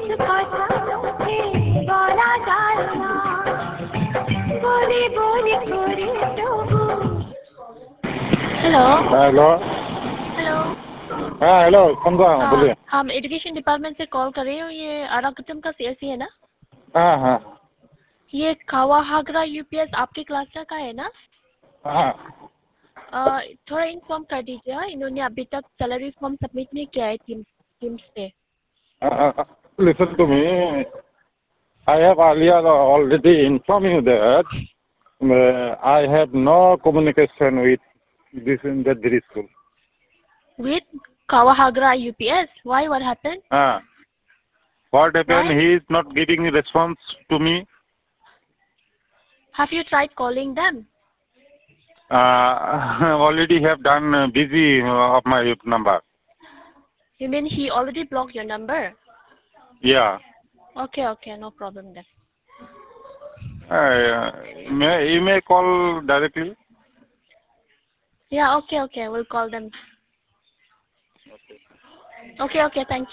कुछ पता मुझे बोला जाए ना बोली बोली बोली तो हेलो हेलो। हेलो हाँ हेलो, कौन सा बोलिए। हम एजुकेशन डिपार्टमेंट से कॉल कर रहे हो। ये आराकुटम का सीएससी है ना? हाँ हाँ ये कावाहागरा यूपीएस आपकी क्लास का है ना? हाँ। थोड़ा इन्फॉर्म कर दीजिए। हाँ, इन्होंने अभी तक सैलरी फॉर्म सबमिट नहीं किया है टीम्स पे। Listen to me. I have earlier already informed you that I have no communication with this in the school. With Kawahagra UPS? Why? What happened? What happened? Why? He is not giving response to me. Have you tried calling them? Already have done busy of my number. You mean he already blocked your number? Yeah. Okay, okay, no problem then. You may call directly. Yeah, okay, okay, we'll call them. Okay, okay, thank you.